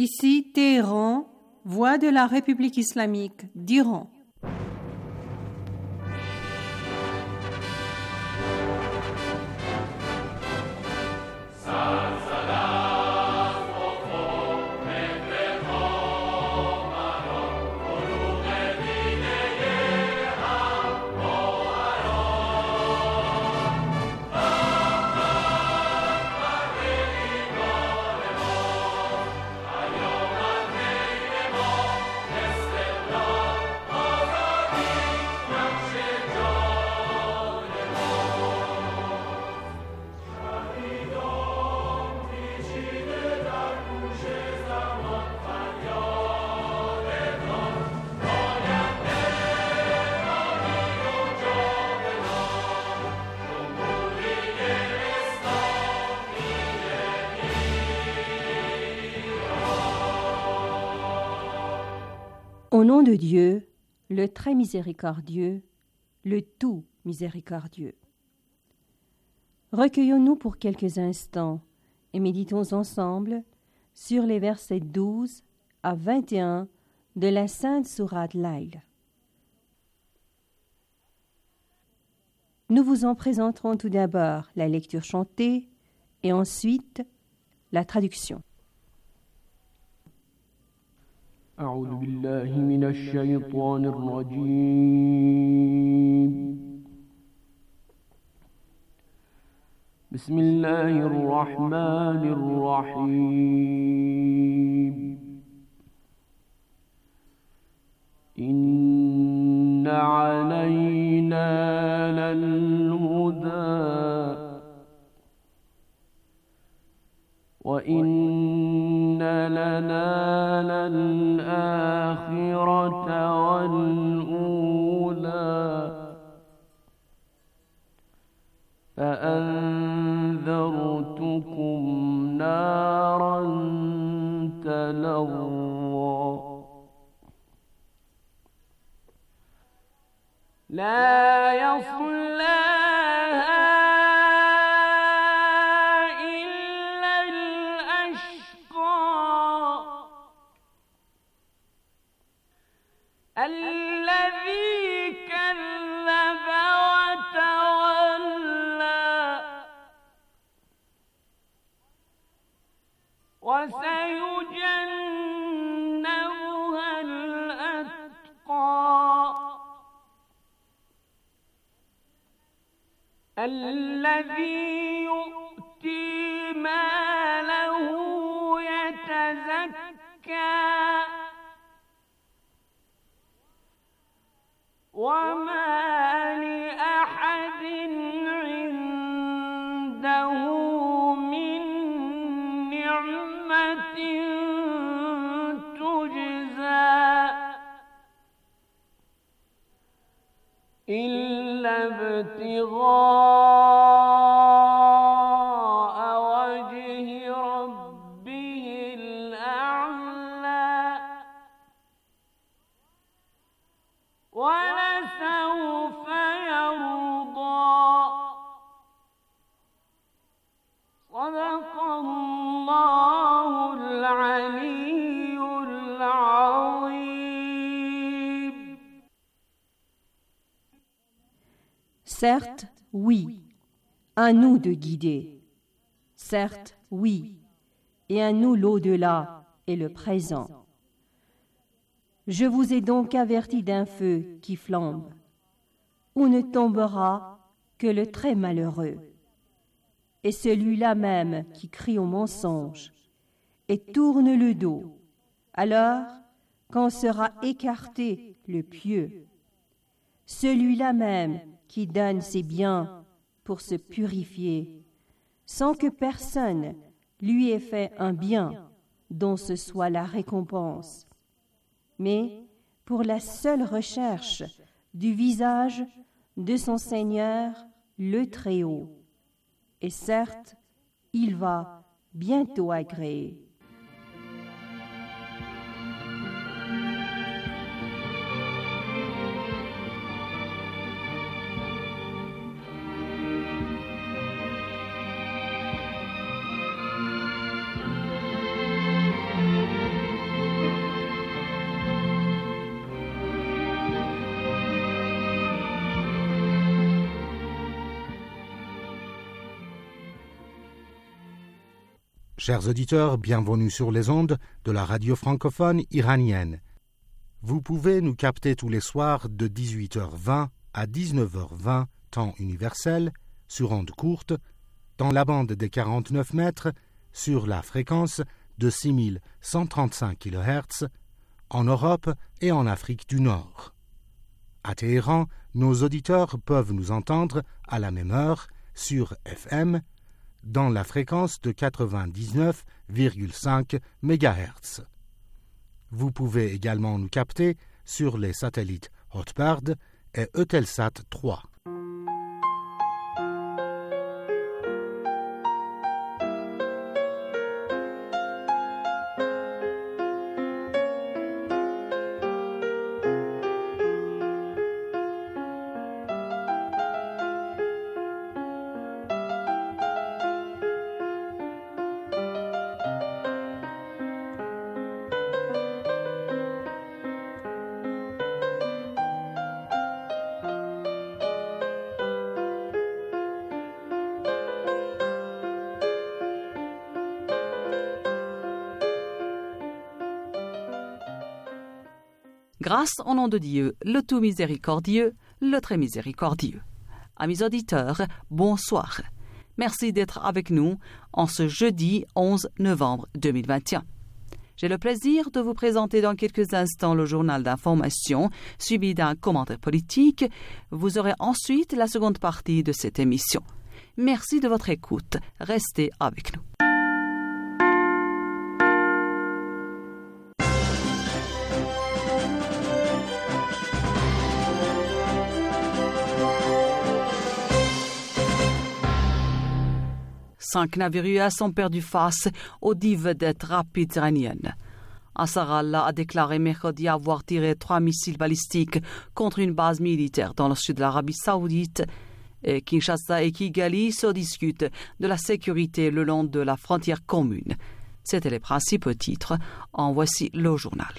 Ici Téhéran, voix de la République islamique d'Iran. Au nom de Dieu, le très miséricordieux, le tout miséricordieux. Recueillons-nous pour quelques instants et méditons ensemble sur les versets 12 à 21 de la Sainte Sourate Layl. Nous vous en présenterons tout d'abord la lecture chantée et ensuite la traduction. أعوذ بالله من الشيطان الرجيم بسم الله الرحمن الرحيم إن علينا للهدى وإن لنا للآخرة والأولى فأنذرتكم نارا تلظى لا يصلاها إلا الأشقى الذي كذب وتولى وسيجنبها الأتقى الذي يؤتي ماله يتزكى وما لأحد عنده من نعمة تجزى إلا ابتغاء وجه ربه الأعلى ولسوف يرضى صدق الله العلي العظيم. Certes, oui, à nous de guider. Certes, oui, et à nous l'au-delà et le présent. Je vous ai donc averti d'un feu qui flambe, où ne tombera que le très malheureux, et celui-là même qui crie au mensonge, et tourne le dos, alors qu'en sera écarté le pieux, celui-là même qui donne ses biens pour se purifier, sans que personne lui ait fait un bien dont ce soit la récompense, mais pour la seule recherche du visage de son Seigneur le Très-Haut. Et certes, il va bientôt agréer. Chers auditeurs, bienvenue sur les ondes de la radio francophone iranienne. Vous pouvez nous capter tous les soirs de 18h20 à 19h20, temps universel, sur ondes courtes, dans la bande des 49 mètres, sur la fréquence de 6135 kHz, en Europe et en Afrique du Nord. À Téhéran, nos auditeurs peuvent nous entendre à la même heure sur FM, dans la fréquence de 99,5 MHz. Vous pouvez également nous capter sur les satellites Hotbird et Eutelsat 3. Grâce au nom de Dieu, le tout miséricordieux, le très miséricordieux. Amis auditeurs, bonsoir. Merci d'être avec nous en ce jeudi 11 novembre 2021. J'ai le plaisir de vous présenter dans quelques instants le journal d'information, suivi d'un commentaire politique. Vous aurez ensuite la seconde partie de cette émission. Merci de votre écoute. Restez avec nous. Cinq navires US ont perdu face aux 10 vedettes rapides iraniennes. Ansarallah a déclaré mercredi avoir tiré 3 missiles balistiques contre une base militaire dans le sud de l'Arabie Saoudite. Et Kinshasa et Kigali se discutent de la sécurité le long de la frontière commune. C'étaient les principaux titres. En voici le journal.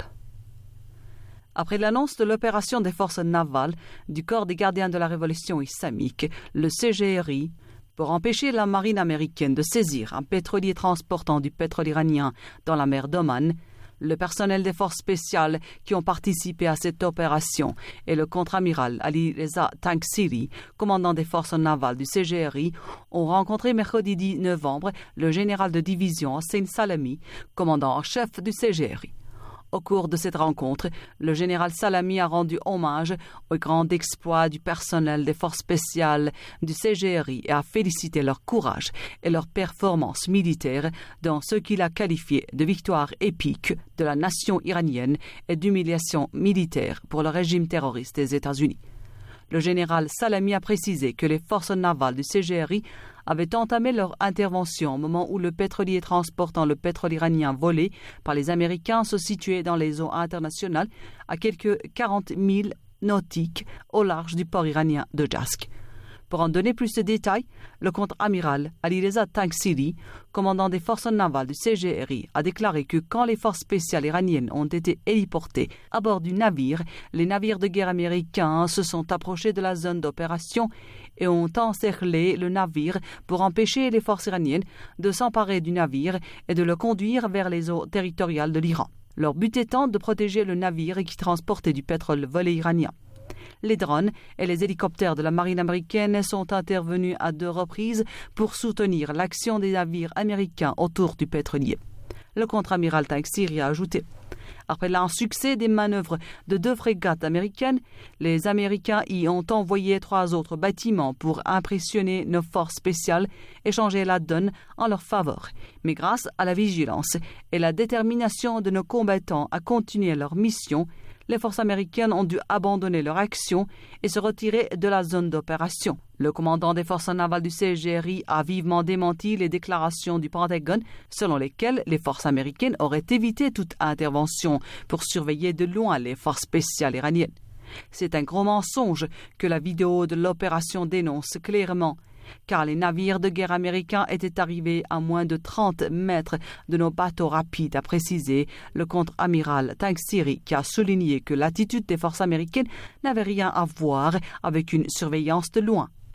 Après l'annonce de l'opération des forces navales du corps des gardiens de la révolution islamique, le CGRI, pour empêcher la marine américaine de saisir un pétrolier transportant du pétrole iranien dans la mer d'Oman, le personnel des forces spéciales qui ont participé à cette opération et le contre-amiral Ali Reza Tangsiri, commandant des forces navales du CGRI, ont rencontré mercredi 10 novembre le général de division Hossein Salami, commandant en chef du CGRI. Au cours de cette rencontre, le général Salami a rendu hommage au grand exploit du personnel des forces spéciales du CGRI et a félicité leur courage et leur performance militaire dans ce qu'il a qualifié de victoire épique de la nation iranienne et d'humiliation militaire pour le régime terroriste des États-Unis. Le général Salami a précisé que les forces navales du CGRI avaient entamé leur intervention au moment où le pétrolier transportant le pétrole iranien volé par les Américains se situait dans les eaux internationales à quelques 40 000 nautiques au large du port iranien de Jask. Pour en donner plus de détails, le contre-amiral Ali Reza Tangsiri, commandant des forces navales du CGRI, a déclaré que quand les forces spéciales iraniennes ont été héliportées à bord du navire, les navires de guerre américains se sont approchés de la zone d'opération et ont encerclé le navire pour empêcher les forces iraniennes de s'emparer du navire et de le conduire vers les eaux territoriales de l'Iran. Leur but étant de protéger le navire qui transportait du pétrole volé iranien. Les drones et les hélicoptères de la marine américaine sont intervenus à 2 reprises pour soutenir l'action des navires américains autour du pétrolier. Le contre-amiral Tangsiri a ajouté: après l'insuccès des manœuvres de 2 frégates américaines, les Américains y ont envoyé 3 autres bâtiments pour impressionner nos forces spéciales et changer la donne en leur faveur. Mais grâce à la vigilance et la détermination de nos combattants à continuer leur mission, les forces américaines ont dû abandonner leur action et se retirer de la zone d'opération. Le commandant des forces navales du CGRI a vivement démenti les déclarations du Pentagone selon lesquelles les forces américaines auraient évité toute intervention pour surveiller de loin les forces spéciales iraniennes. C'est un gros mensonge que la vidéo de l'opération dénonce clairement, car les navires de guerre américains étaient arrivés à moins de 30 mètres de nos bateaux rapides, a précisé le contre-amiral Tangsiri, qui a souligné que l'attitude des forces américaines n'avait rien à voir avec une surveillance de loin.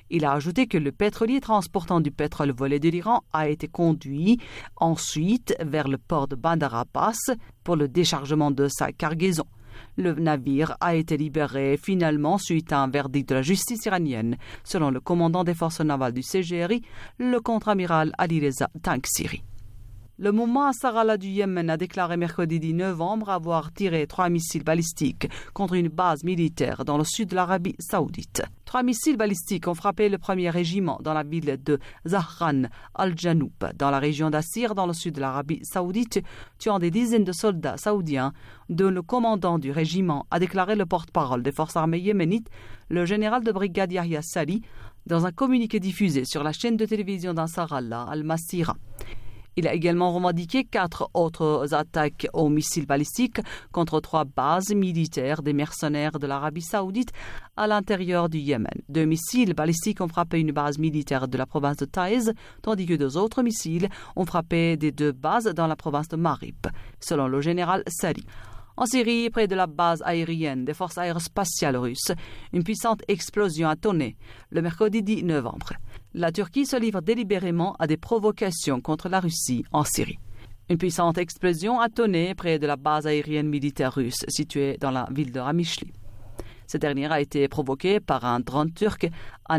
Il a ajouté que le pétrolier transportant du pétrole volé de l'Iran a été conduit ensuite vers le port de Bandar Abbas pour le déchargement de sa cargaison. Le navire a été libéré finalement suite à un verdict de la justice iranienne, selon le commandant des forces navales du CGRI, le contre-amiral Alireza Tangsiri. Le mouvement Ansar-Allah du Yémen a déclaré mercredi 10 novembre avoir tiré 3 missiles balistiques contre une base militaire dans le sud de l'Arabie saoudite. 3 missiles balistiques ont frappé le premier régiment dans la ville de Zahran al-Janoub, dans la région d'Assir, dans le sud de l'Arabie saoudite, tuant des dizaines de soldats saoudiens, dont le commandant du régiment a déclaré le porte-parole des forces armées yéménites, le général de brigade Yahya Sali, dans un communiqué diffusé sur la chaîne de télévision d'Ansar-Allah al-Masira. Il a également revendiqué 4 autres attaques aux missiles balistiques contre 3 bases militaires des mercenaires de l'Arabie saoudite à l'intérieur du Yémen. 2 missiles balistiques ont frappé une base militaire de la province de Taïz, tandis que 2 autres missiles ont frappé des 2 bases dans la province de Marib, selon le général Sari. En Syrie, près de la base aérienne des forces aérospatiales russes, une puissante explosion a tonné le mercredi 10 novembre. La Turquie se livre délibérément à des provocations contre la Russie en Syrie. Une puissante explosion a tonné près de la base aérienne militaire russe située dans la ville de Ramishli. Cette dernière a été provoquée par un drone turc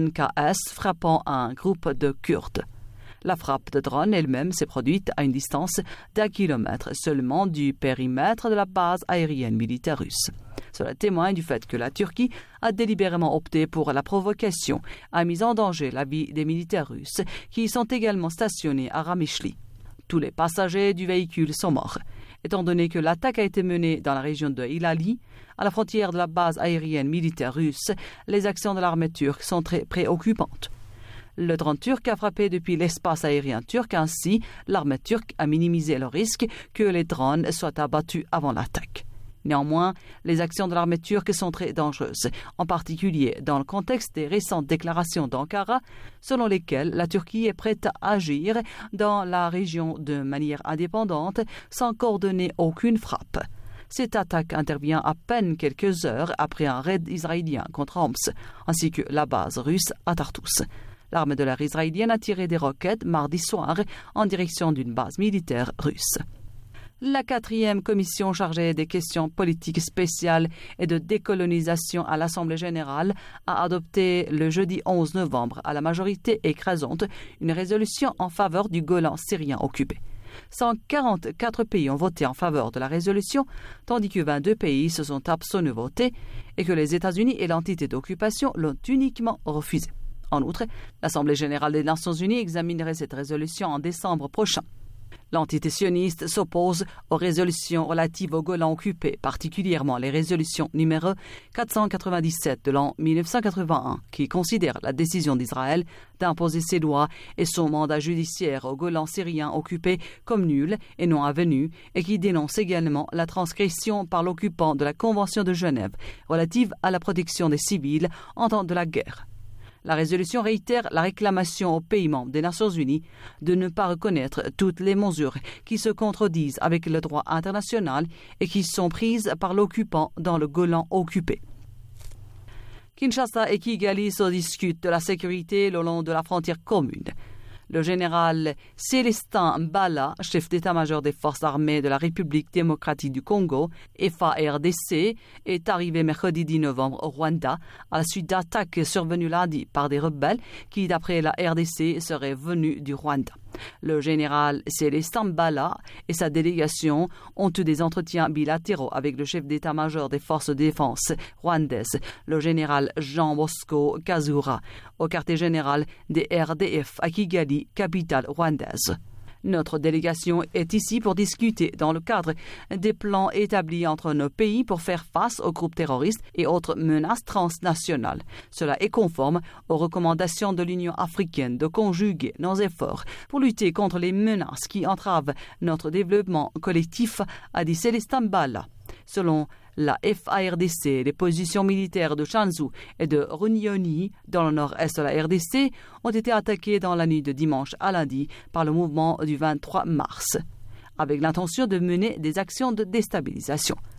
ANKS frappant un groupe de Kurdes. La frappe de drone elle-même s'est produite à une distance d'1 kilomètre seulement du périmètre de la base aérienne militaire russe. Cela témoigne du fait que la Turquie a délibérément opté pour la provocation, a mis en danger la vie des militaires russes qui sont également stationnés à Ramishli. Tous les passagers du véhicule sont morts. Étant donné que l'attaque a été menée dans la région de Hilali, à la frontière de la base aérienne militaire russe, les actions de l'armée turque sont très préoccupantes. Le drone turc a frappé depuis l'espace aérien turc, ainsi l'armée turque a minimisé le risque que les drones soient abattus avant l'attaque. Néanmoins, les actions de l'armée turque sont très dangereuses, en particulier dans le contexte des récentes déclarations d'Ankara, selon lesquelles la Turquie est prête à agir dans la région de manière indépendante, sans coordonner aucune frappe. Cette attaque intervient à peine quelques heures après un raid israélien contre Homs, ainsi que la base russe à Tartus. L'armée de l'air israélienne a tiré des roquettes mardi soir en direction d'une base militaire russe. La 4e commission chargée des questions politiques spéciales et de décolonisation à l'Assemblée générale a adopté le jeudi 11 novembre à la majorité écrasante une résolution en faveur du Golan syrien occupé. 144 pays ont voté en faveur de la résolution, tandis que 22 pays se sont abstenus de voter et que les États-Unis et l'entité d'occupation l'ont uniquement refusée. En outre, l'Assemblée générale des Nations unies examinerait cette résolution en décembre prochain. L'entité sioniste s'oppose aux résolutions relatives au Golan occupé, particulièrement les résolutions numéro 497 de l'an 1981, qui considère la décision d'Israël d'imposer ses lois et son mandat judiciaire au Golan syrien occupé comme nul et non avenu, et qui dénonce également la transgression par l'occupant de la Convention de Genève relative à la protection des civils en temps de la guerre. La résolution réitère la réclamation aux pays membres des Nations unies de ne pas reconnaître toutes les mesures qui se contredisent avec le droit international et qui sont prises par l'occupant dans le Golan occupé. Kinshasa et Kigali se discutent de la sécurité le long de la frontière commune. Le général Célestin Mbala, chef d'état-major des forces armées de la République démocratique du Congo, FARDC, est arrivé mercredi 10 novembre au Rwanda à la suite d'attaques survenues lundi par des rebelles qui, d'après la RDC, seraient venus du Rwanda. Le général Célestin Mbala et sa délégation ont eu des entretiens bilatéraux avec le chef d'état-major des forces de défense rwandaises, le général Jean Bosco Kazura, au quartier général des RDF à Kigali, capitale rwandaise. Notre délégation est ici pour discuter dans le cadre des plans établis entre nos pays pour faire face aux groupes terroristes et autres menaces transnationales. Cela est conforme aux recommandations de l'Union africaine de conjuguer nos efforts pour lutter contre les menaces qui entravent notre développement collectif, a dit Célestin Mbala. Selon la FARDC, les positions militaires de Chanzu et de Runyoni, dans le nord-est de la RDC, ont été attaquées dans la nuit de dimanche à lundi par le mouvement du 23 mars, avec l'intention de mener des actions de déstabilisation.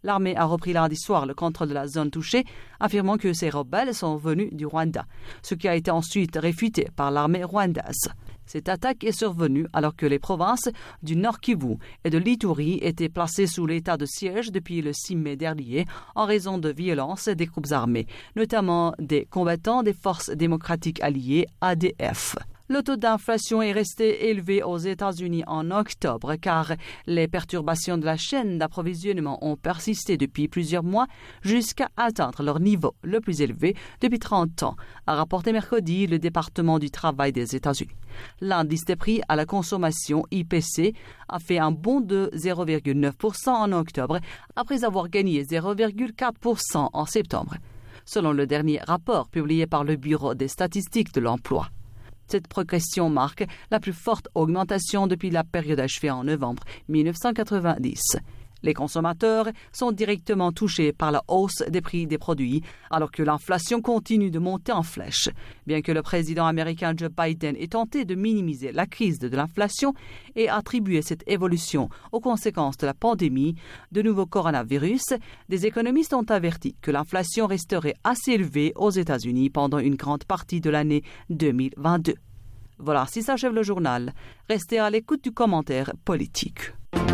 L'armée a repris lundi soir le contrôle de la zone touchée, affirmant que ces rebelles sont venus du Rwanda, ce qui a été ensuite réfuté par l'armée rwandaise. Cette attaque est survenue alors que les provinces du Nord Kivu et de l'Ituri étaient placées sous l'état de siège depuis le 6 mai dernier en raison de violences des groupes armés, notamment des combattants des forces démocratiques alliées ADF. Le taux d'inflation est resté élevé aux États-Unis en octobre car les perturbations de la chaîne d'approvisionnement ont persisté depuis plusieurs mois jusqu'à atteindre leur niveau le plus élevé depuis 30 ans, a rapporté mercredi le département du travail des États-Unis. L'indice des prix à la consommation IPC a fait un bond de 0,9% en octobre après avoir gagné 0,4% en septembre, selon le dernier rapport publié par le Bureau des statistiques de l'emploi. Cette progression marque la plus forte augmentation depuis la période achevée en novembre 1990. Les consommateurs sont directement touchés par la hausse des prix des produits, alors que l'inflation continue de monter en flèche. Bien que le président américain Joe Biden ait tenté de minimiser la crise de l'inflation et attribuer cette évolution aux conséquences de la pandémie de nouveau coronavirus, des économistes ont averti que l'inflation resterait assez élevée aux États-Unis pendant une grande partie de l'année 2022. Voilà, ainsi s'achève le journal. Restez à l'écoute du commentaire politique.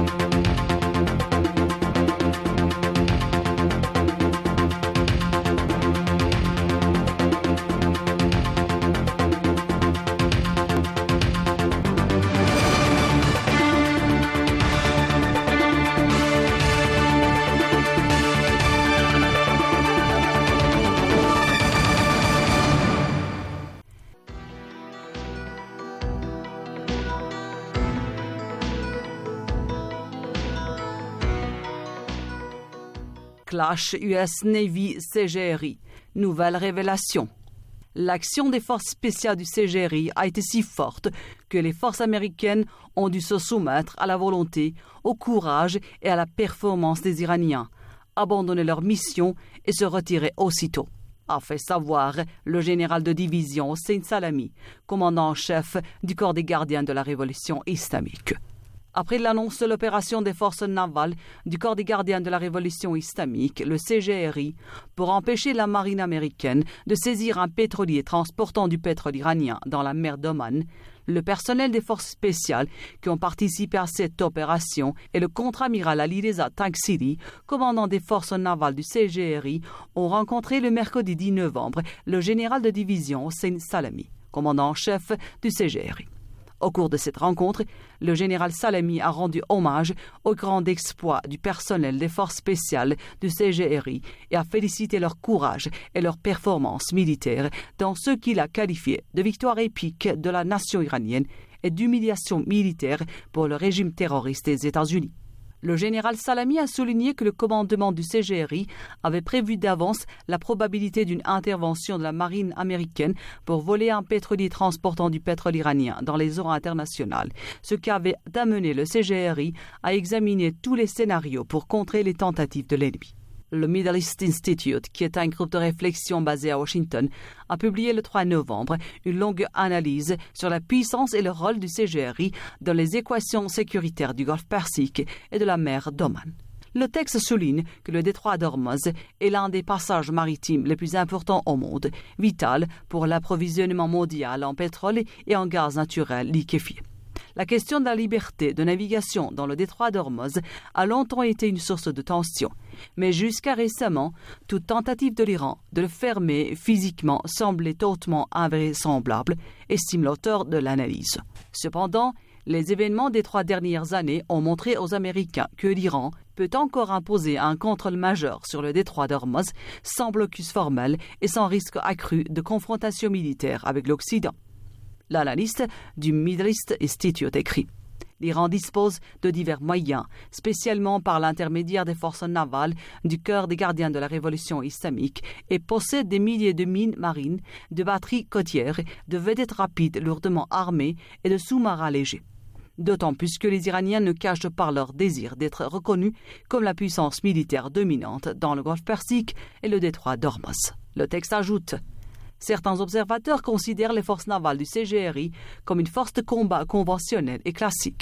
Clash US Navy CGRI. Nouvelle révélation. L'action des forces spéciales du CGRI a été si forte que les forces américaines ont dû se soumettre à la volonté, au courage et à la performance des Iraniens, abandonner leur mission et se retirer aussitôt, a fait savoir le général de division Hossein Salami, commandant en chef du corps des gardiens de la révolution islamique. Après l'annonce de l'opération des forces navales du corps des gardiens de la révolution islamique, le CGRI, pour empêcher la marine américaine de saisir un pétrolier transportant du pétrole iranien dans la mer d'Oman, le personnel des forces spéciales qui ont participé à cette opération et le contre-amiral Alireza Tangsiri, commandant des forces navales du CGRI, ont rencontré le mercredi 10 novembre le général de division Hossein Salami, commandant en chef du CGRI. Au cours de cette rencontre, le général Salami a rendu hommage aux grands exploits du personnel des forces spéciales du CGRI et a félicité leur courage et leur performance militaire dans ce qu'il a qualifié de victoire épique de la nation iranienne et d'humiliation militaire pour le régime terroriste des États-Unis. Le général Salami a souligné que le commandement du CGRI avait prévu d'avance la probabilité d'une intervention de la marine américaine pour voler un pétrolier transportant du pétrole iranien dans les eaux internationales, ce qui avait amené le CGRI à examiner tous les scénarios pour contrer les tentatives de l'ennemi. Le Middle East Institute, qui est un groupe de réflexion basé à Washington, a publié le 3 novembre une longue analyse sur la puissance et le rôle du CGRI dans les équations sécuritaires du Golfe Persique et de la mer d'Oman. Le texte souligne que le détroit d'Ormuz est l'un des passages maritimes les plus importants au monde, vital pour l'approvisionnement mondial en pétrole et en gaz naturel liquéfié. La question de la liberté de navigation dans le détroit d'Ormuz a longtemps été une source de tension, mais jusqu'à récemment, toute tentative de l'Iran de le fermer physiquement semblait hautement invraisemblable, estime l'auteur de l'analyse. Cependant, les événements des 3 dernières années ont montré aux Américains que l'Iran peut encore imposer un contrôle majeur sur le détroit d'Ormuz sans blocus formel et sans risque accru de confrontation militaire avec l'Occident. L'analyste du Middle East Institute écrit « L'Iran dispose de divers moyens, spécialement par l'intermédiaire des forces navales du cœur des gardiens de la révolution islamique et possède des milliers de mines marines, de batteries côtières, de vedettes rapides lourdement armées et de sous-marins légers. D'autant plus que les Iraniens ne cachent pas leur désir d'être reconnus comme la puissance militaire dominante dans le Golfe Persique et le détroit d'Ormuz. » Le texte ajoute « Certains observateurs considèrent les forces navales du CGRI comme une force de combat conventionnelle et classique,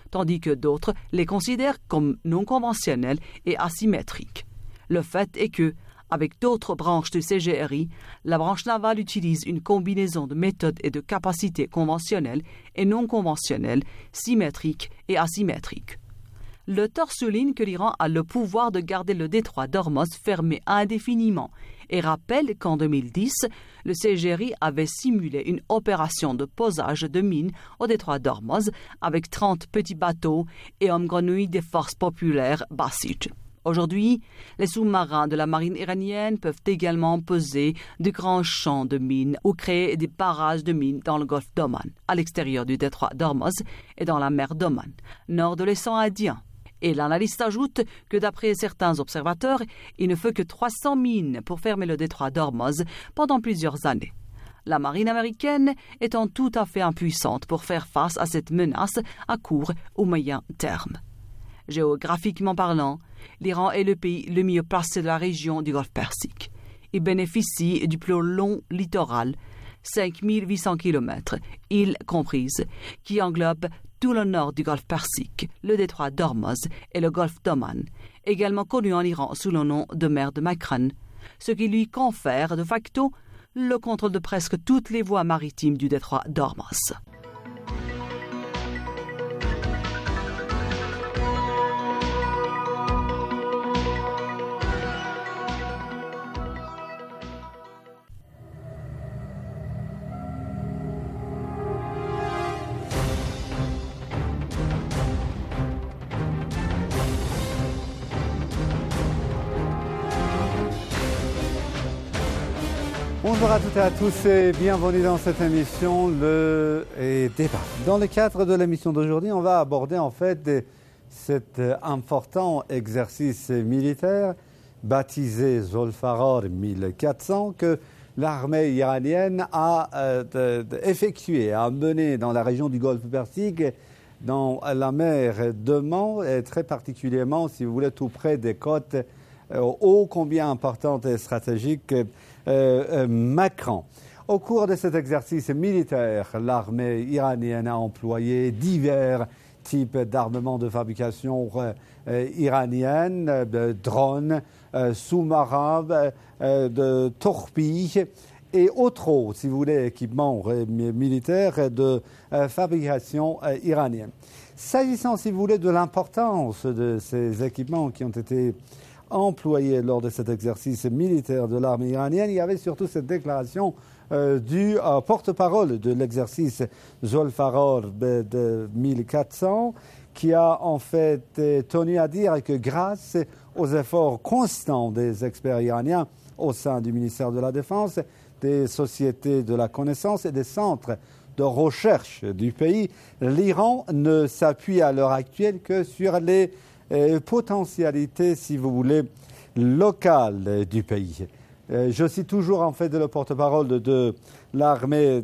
tandis que d'autres les considèrent comme non conventionnels et asymétriques. Le fait est que, avec d'autres branches du CGRI, la branche navale utilise une combinaison de méthodes et de capacités conventionnelles et non conventionnelles, symétriques et asymétriques. L'auteur souligne que l'Iran a le pouvoir de garder le détroit d'Ormuz fermé indéfiniment et rappelle qu'en 2010, le CGRI avait simulé une opération de posage de mines au détroit d'Ormuz avec 30 petits bateaux et hommes grenouilles des forces populaires Basij. Aujourd'hui, les sous-marins de la marine iranienne peuvent également poser de grands champs de mines ou créer des barrages de mines dans le golfe d'Oman, à l'extérieur du détroit d'Ormuz et dans la mer d'Oman, nord de l'océan Indien. Et l'analyste ajoute que d'après certains observateurs, il ne faut que 300 mines pour fermer le détroit d'Ormuz pendant plusieurs années. La marine américaine étant tout à fait impuissante pour faire face à cette menace à court ou moyen terme. Géographiquement parlant, l'Iran est le pays le mieux placé de la région du Golfe Persique. Il bénéficie du plus long littoral, 5800 km, îles comprises, qui englobe tout le nord du Golfe Persique, le détroit d'Ormuz et le golfe d'Oman, également connu en Iran sous le nom de mer de Makran, ce qui lui confère de facto le contrôle de presque toutes les voies maritimes du détroit d'Ormuz. Bonjour à toutes et à tous et bienvenue dans cette émission, le débat. Dans le cadre de l'émission d'aujourd'hui, on va aborder en fait cet important exercice militaire baptisé Zolfaror 1400 que l'armée iranienne a effectué, a mené dans la région du Golfe Persique, dans la mer d'Oman et très particulièrement, si vous voulez, tout près des côtes ô combien importantes et stratégiques Makran. Au cours de cet exercice militaire, l'armée iranienne a employé divers types d'armements de fabrication iranienne, de drones, sous-marins, de torpilles et autres, si vous voulez, équipements militaires de fabrication iranienne. S'agissant, si vous voulez, de l'importance de ces équipements qui ont été employés lors de cet exercice militaire de l'armée iranienne, il y avait surtout cette déclaration du porte-parole de l'exercice Zolfaror de 1400 qui a en fait tenu à dire que grâce aux efforts constants des experts iraniens au sein du ministère de la Défense, des sociétés de la connaissance et des centres de recherche du pays, l'Iran ne s'appuie à l'heure actuelle que sur les potentialités, si vous voulez, locales du pays. Je cite toujours en fait le porte-parole de l'armée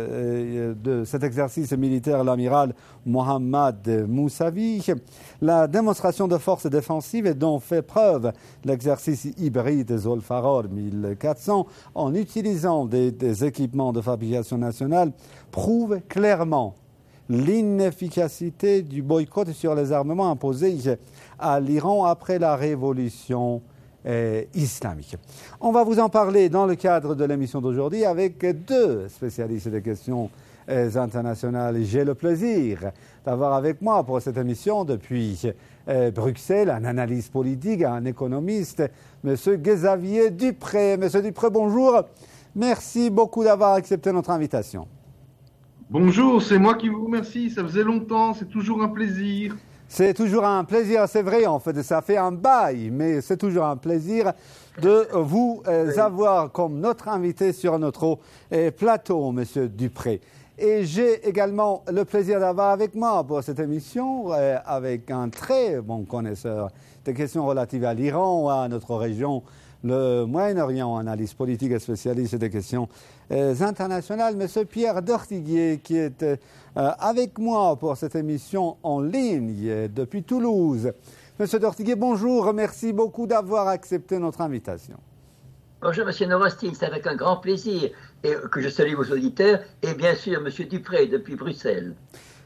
de cet exercice militaire, l'amiral Mohammad Moussavi. La démonstration de force défensive dont fait preuve l'exercice hybride Zolfaror 1400 en utilisant des équipements de fabrication nationale prouve clairement l'inefficacité du boycott sur les armements imposés à l'Iran après la révolution islamique. On va vous en parler dans le cadre de l'émission d'aujourd'hui avec deux spécialistes des questions internationales. J'ai le plaisir d'avoir avec moi pour cette émission depuis Bruxelles un analyste politique, un économiste, M. Xavier Dupré. M. Dupré, bonjour. Merci beaucoup d'avoir accepté notre invitation. Bonjour, c'est moi qui vous remercie. Ça faisait longtemps, c'est toujours un plaisir. C'est toujours un plaisir, c'est vrai en fait, ça fait un bail, mais c'est toujours un plaisir de vous avoir comme notre invité sur notre plateau, Monsieur Dupré. Et j'ai également le plaisir d'avoir avec moi pour cette émission, avec un très bon connaisseur des questions relatives à l'Iran, à notre région, le Moyen-Orient, analyste politique et spécialiste des questions internationales, M. Pierre Dortiguier, qui est avec moi pour cette émission en ligne depuis Toulouse. M. Dortiguier, bonjour, merci beaucoup d'avoir accepté notre invitation. Bonjour M. Norostin, c'est avec un grand plaisir et que je salue vos auditeurs et bien sûr M. Dupré depuis Bruxelles.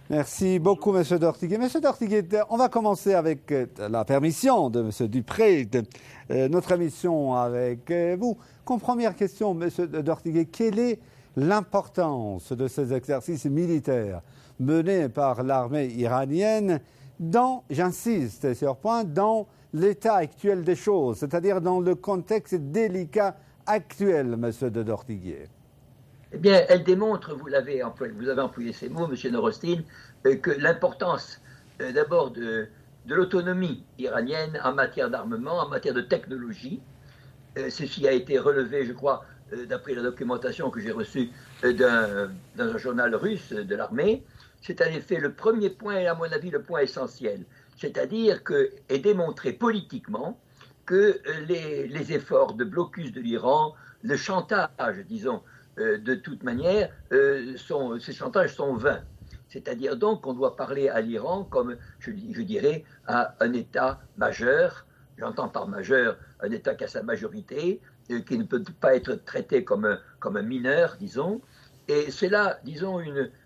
Merci beaucoup, M. Dortiguet. M. Dortiguet, on va commencer avec la permission de M. Dupré, notre émission avec vous. Comme première question, M. Dortiguet, quelle est l'importance de ces exercices militaires menés par l'armée iranienne j'insiste sur ce point, dans l'état actuel des choses, c'est-à-dire dans le contexte délicat actuel, M. Dortiguet? Eh bien, elle démontre, vous avez employé ces mots, M. Norostin, que l'importance d'abord de l'autonomie iranienne en matière d'armement, en matière de technologie. Ceci a été relevé, je crois, d'après la documentation que j'ai reçue dans un journal russe de l'armée. C'est en effet le premier point et à mon avis le point essentiel. C'est-à-dire est démontré politiquement que les efforts de blocus de l'Iran, le chantage, disons, de toute manière, ces chantages sont vains. C'est-à-dire donc qu'on doit parler à l'Iran comme, je dirais, à un État majeur. J'entends par majeur un État qui a sa majorité, qui ne peut pas être traité comme un mineur, disons. Et c'est là, disons,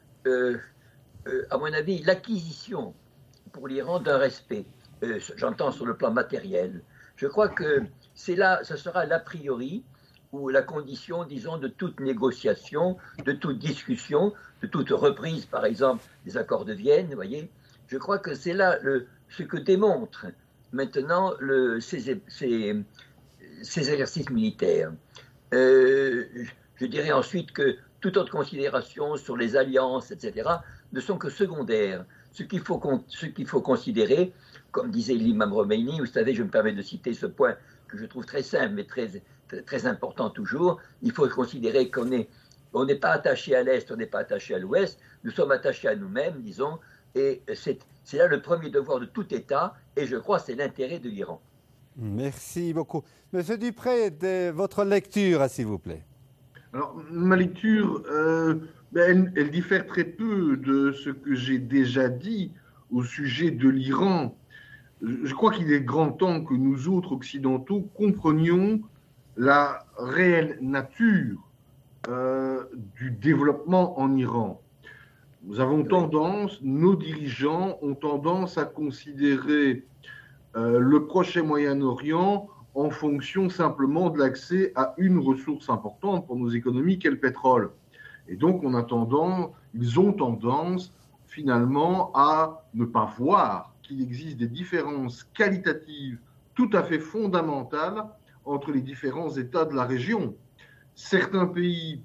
à mon avis, l'acquisition pour l'Iran d'un respect. J'entends sur le plan matériel. Je crois que ce sera l'a priori ou la condition, disons, de toute négociation, de toute discussion, de toute reprise, par exemple, des accords de Vienne, vous voyez. Je crois que c'est là ce que démontrent maintenant ces exercices militaires. Je dirais ensuite que toute autre considération sur les alliances, etc., ne sont que secondaires. Ce qu'il faut considérer, comme disait l'imam Khomeini, vous savez, je me permets de citer ce point que je trouve très simple, mais très important toujours, il faut considérer qu'on n'est pas attaché à l'Est, on n'est pas attaché à l'Ouest, nous sommes attachés à nous-mêmes, disons, et c'est là le premier devoir de tout État, et je crois que c'est l'intérêt de l'Iran. Merci beaucoup. Monsieur Dupré, votre lecture, s'il vous plaît. Alors, ma lecture, elle diffère très peu de ce que j'ai déjà dit au sujet de l'Iran. Je crois qu'il est grand temps que nous autres occidentaux comprenions la réelle nature du développement en Iran. Nos dirigeants ont tendance à considérer le Proche et Moyen-Orient en fonction simplement de l'accès à une ressource importante pour nos économies qu'est le pétrole. Et donc ils ont tendance finalement à ne pas voir qu'il existe des différences qualitatives tout à fait fondamentales entre les différents États de la région. Certains pays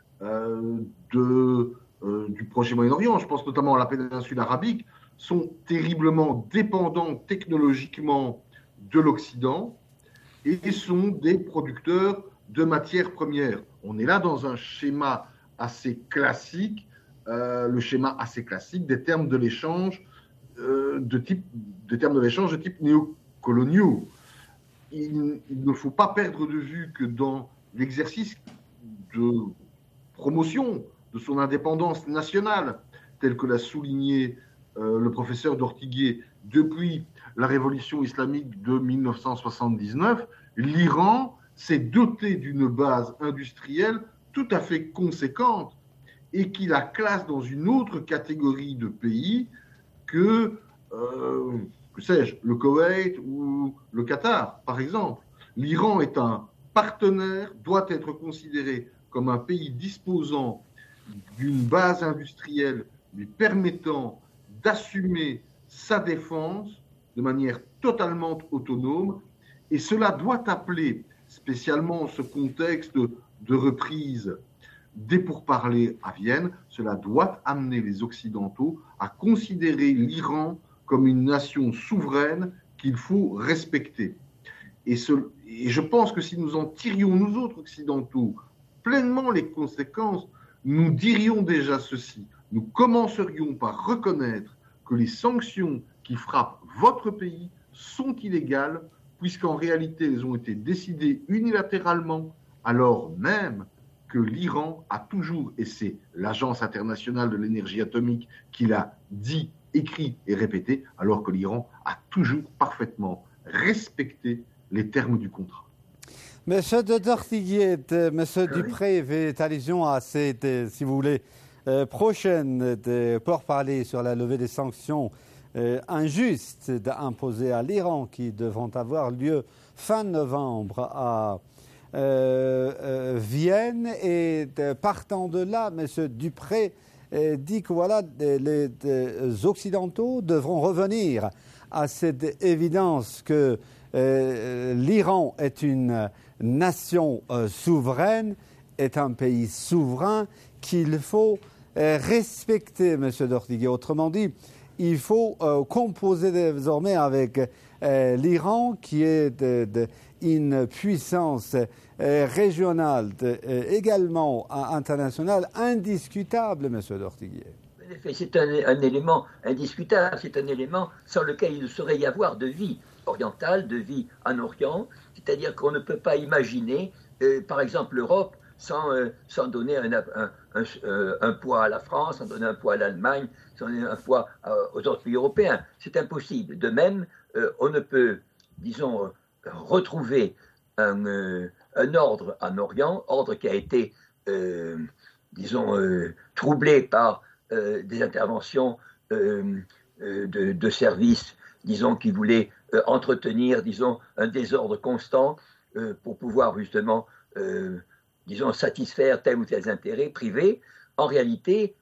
du Proche et Moyen-Orient, je pense notamment à la péninsule arabique, sont terriblement dépendants technologiquement de l'Occident et sont des producteurs de matières premières. On est là dans un schéma assez classique, le schéma assez classique des termes de l'échange de type néocoloniaux. Il ne faut pas perdre de vue que dans l'exercice de promotion de son indépendance nationale, tel que l'a souligné le professeur Dortiguet, depuis la révolution islamique de 1979, l'Iran s'est doté d'une base industrielle tout à fait conséquente et qui la classe dans une autre catégorie de pays que le Koweït ou le Qatar, par exemple. L'Iran est un partenaire, doit être considéré comme un pays disposant d'une base industrielle lui permettant d'assumer sa défense de manière totalement autonome, et cela doit appeler, spécialement ce contexte de reprise des pourparlers à Vienne, cela doit amener les Occidentaux à considérer l'Iran comme une nation souveraine qu'il faut respecter. Et je pense que si nous en tirions, nous autres Occidentaux, pleinement les conséquences, nous dirions déjà ceci. Nous commencerions par reconnaître que les sanctions qui frappent votre pays sont illégales, puisqu'en réalité, elles ont été décidées unilatéralement, alors même que l'Iran a toujours, et c'est l'Agence internationale de l'énergie atomique qui l'a dit, écrit et répété, alors que l'Iran a toujours parfaitement respecté les termes du contrat. Monsieur de Dortiguet, Monsieur Dupré fait allusion à cette, si vous voulez, prochaine de pourparlers sur la levée des sanctions injustes imposées à l'Iran qui devront avoir lieu fin novembre à Vienne. Et partant de là, M. Dupré dit que voilà, les Occidentaux devront revenir à cette évidence que l'Iran est une nation souveraine, est un pays souverain qu'il faut respecter, M. d'Ortiguet. Autrement dit, il faut composer désormais avec l'Iran, qui est une puissance régionale, également internationale, indiscutable, M. d'Ortiguet. En effet, c'est un élément indiscutable, c'est un élément sans lequel il ne saurait y avoir de vie orientale, de vie en Orient, c'est-à-dire qu'on ne peut pas imaginer, par exemple, l'Europe sans donner un poids à la France, sans donner un poids à l'Allemagne, sans donner un poids aux autres pays européens. C'est impossible. De même, on ne peut, disons, retrouver un ordre en Orient, ordre qui a été, disons, troublé par des interventions de services, disons, qui voulaient entretenir, disons, un désordre constant pour pouvoir justement, disons, satisfaire tel ou tel intérêt privé. En réalité,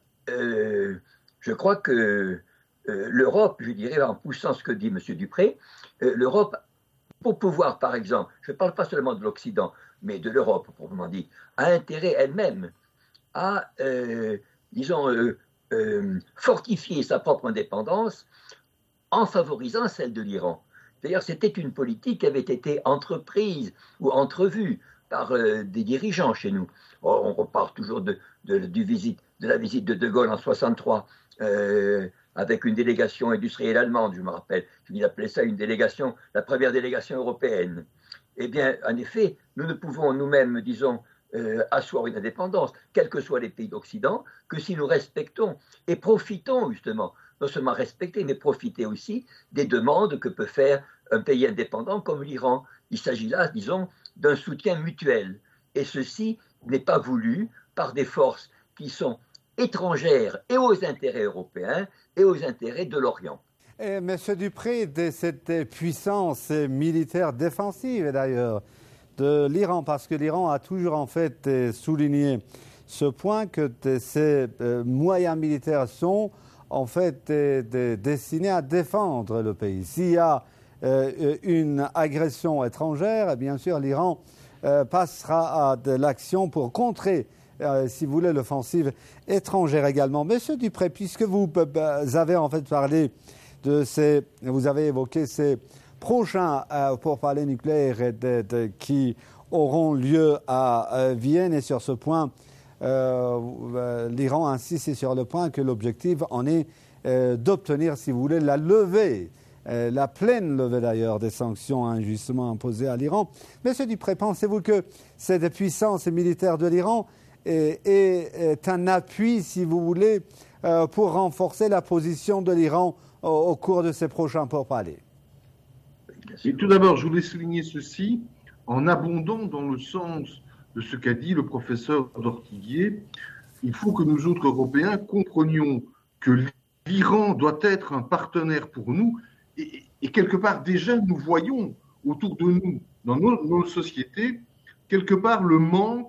je crois que l'Europe, je dirais, en poussant ce que dit M. Dupré, l'Europe, pour pouvoir, par exemple, je ne parle pas seulement de l'Occident, mais de l'Europe, proprement dit, a intérêt elle-même à, disons, fortifier sa propre indépendance en favorisant celle de l'Iran. D'ailleurs, c'était une politique qui avait été entreprise ou entrevue par des dirigeants chez nous. On repart toujours de la visite de Gaulle en 1963 avec une délégation industrielle allemande, je me rappelle. Il appelait ça une délégation, la première délégation européenne. Eh bien, en effet, nous ne pouvons nous-mêmes, disons, asseoir une indépendance, quels que soient les pays d'Occident, que si nous respectons et profitons justement, non seulement respecter, mais profiter aussi des demandes que peut faire un pays indépendant comme l'Iran. Il s'agit là, disons, d'un soutien mutuel. Et ceci n'est pas voulu par des forces qui sont étrangères et aux intérêts européens et aux intérêts de l'Orient. Monsieur Dupré, de cette puissance militaire défensive d'ailleurs de l'Iran, parce que l'Iran a toujours en fait souligné ce point que ces moyens militaires sont en fait destinés à défendre le pays. S'il y a une agression étrangère, bien sûr l'Iran passera à de l'action pour contrer, si vous voulez, l'offensive étrangère également. Monsieur Dupré, puisque vous avez en fait parlé vous avez évoqué ces prochains pourparlers nucléaires qui auront lieu à Vienne, et sur ce point, l'Iran insiste sur le point que l'objectif en est d'obtenir, si vous voulez, la levée, la pleine levée d'ailleurs des sanctions injustement imposées à l'Iran. Monsieur Dupré, pensez-vous que cette puissance militaire de l'Iran est un appui, si vous voulez, pour renforcer la position de l'Iran au cours de ces prochains pourparlers? Et tout d'abord, je voulais souligner ceci en abondant dans le sens de ce qu'a dit le professeur d'Ortiguet. Il faut que nous autres Européens comprenions que l'Iran doit être un partenaire pour nous, et quelque part déjà nous voyons autour de nous, dans nos sociétés, quelque part le manque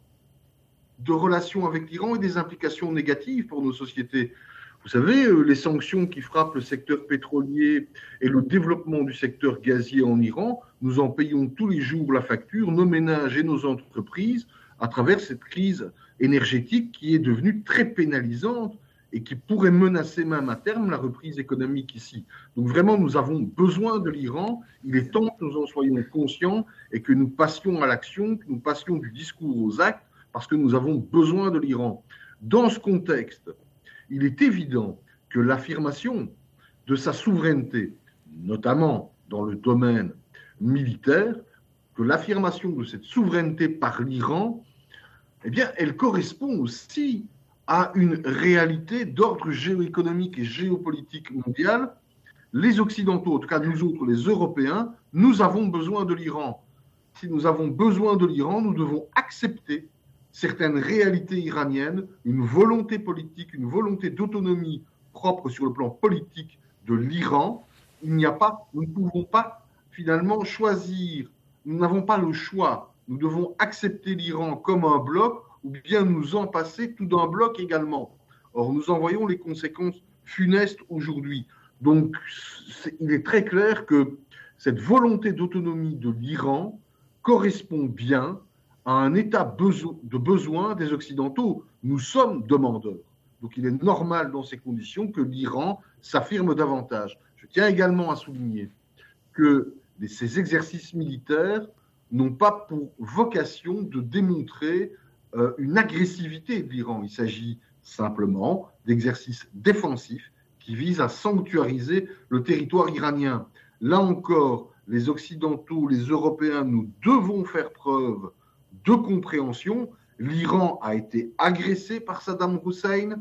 de relations avec l'Iran et des implications négatives pour nos sociétés. Vous savez, les sanctions qui frappent le secteur pétrolier et le développement du secteur gazier en Iran, nous en payons tous les jours la facture, nos ménages et nos entreprises, à travers cette crise énergétique qui est devenue très pénalisante et qui pourrait menacer même à terme la reprise économique ici. Donc vraiment, nous avons besoin de l'Iran. Il est temps que nous en soyons conscients et que nous passions à l'action, que nous passions du discours aux actes, parce que nous avons besoin de l'Iran. Dans ce contexte, il est évident que l'affirmation de sa souveraineté, notamment dans le domaine militaire, que l'affirmation de cette souveraineté par l'Iran, eh bien, elle correspond aussi à une réalité d'ordre géoéconomique et géopolitique mondial. Les Occidentaux, en tout cas nous autres, les Européens, nous avons besoin de l'Iran. Si nous avons besoin de l'Iran, nous devons accepter certaines réalités iraniennes, une volonté politique, une volonté d'autonomie propre sur le plan politique de l'Iran. Nous ne pouvons pas finalement choisir, nous n'avons pas le choix. Nous devons accepter l'Iran comme un bloc ou bien nous en passer tout d'un bloc également. Or, nous en voyons les conséquences funestes aujourd'hui. Donc, il est très clair que cette volonté d'autonomie de l'Iran correspond bien à un état de besoin des Occidentaux. Nous sommes demandeurs. Donc il est normal dans ces conditions que l'Iran s'affirme davantage. Je tiens également à souligner que ces exercices militaires n'ont pas pour vocation de démontrer une agressivité de l'Iran. Il s'agit simplement d'exercices défensifs qui visent à sanctuariser le territoire iranien. Là encore, les Occidentaux, les Européens, nous devons faire preuve de compréhension. L'Iran a été agressé par Saddam Hussein